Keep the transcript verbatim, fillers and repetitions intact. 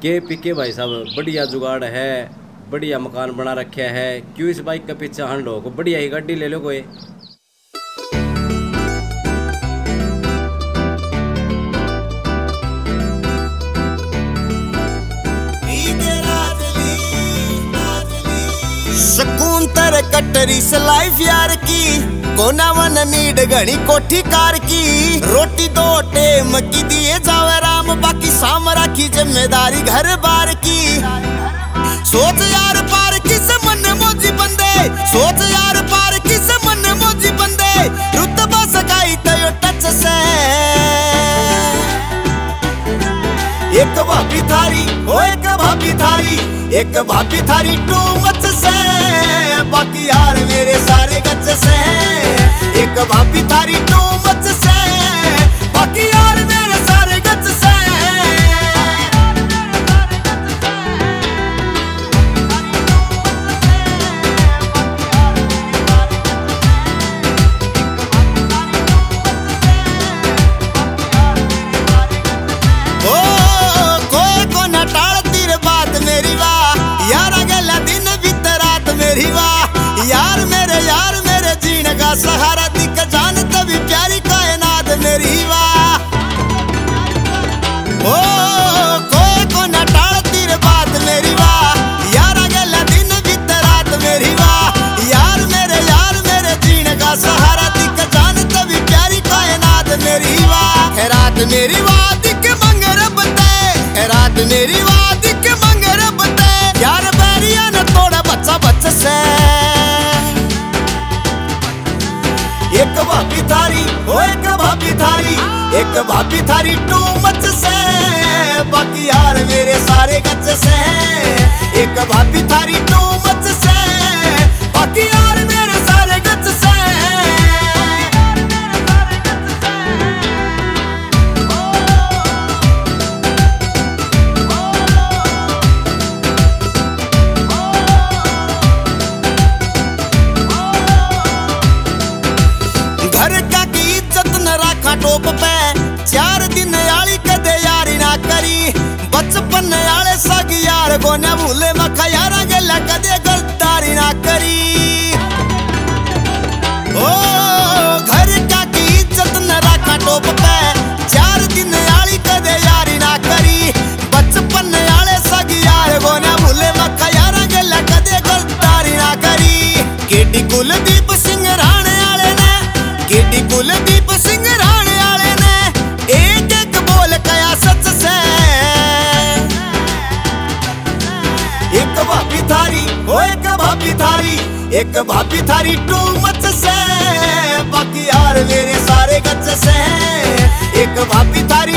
के पीके भाई साहब बढ़िया जुगाड़ है, बढ़िया मकान बना रखे है। क्यों इस बाइक के पीछे हंड हो, बढ़िया ही गाड़ी ले लो कोई। सुकून तर कटरी से लाइफ यार की, कोना वन नीड घनी कोठी कार की। रोटी दो टेम की दिए जावे राम, बाकी साम राखी जिम्मेदारी घर बार की। सोच यार पार किस मन मोजी बंदे, सोच यार पार किस मन मोजी बंदे। रुतबा सकाई तयो टच से एक भाभी थारी, ओ एक भाभी थारी, एक भाभी थारी टू मच से। बाकी यार मेरे सारे गच से, एक भाभी थारी टू मच से। बाकी यार मेरे सारे गच से। यार मेरे यार मेरे जीने का सहारा, दिख जान तभी प्यारी कायनात मेरी वाह। ओ कोई को न टालती रे बात मेरी वाह, यार अगला दिन बीत रात मेरी वाह। यार मेरे यार मेरे जीने का सहारा, दिख जान तभी प्यारी कायनात मेरी वाह। है रात मेरी वाह दिख मंगर बते, है रात मेरी वाह दिख मंगर बते। यार बैरिया ने तोड़ा बच्चा बच्चा से। एक भाभी थारी, ओ एक भाभी थारी, एक भाभी थारी टू मच से। बाकी यार मेरे सारे गच से, एक भाभी थारी टू मच से। बाकी यार मेरे सारे गच से। टोप पे चार दिन आली कदे यारी ना करी। बचपन आले सग यार को न भूले, मखा यारा गला कदे गद्दारी ना करी। ओ घर का की इज्जत न रखा टोप पे, चार दिन आली कदे यारी ना करी। बचपन आले सग यार को न भूले, मखा यारा गला कदे गद्दारी ना करी। केडी कुलदीप सिंह राणे आले ने, केडी कुलदीप सिंह थारी, एक भाभी थारी टू मच से। बाकी यार मेरे सारे गच से, एक भाभी थारी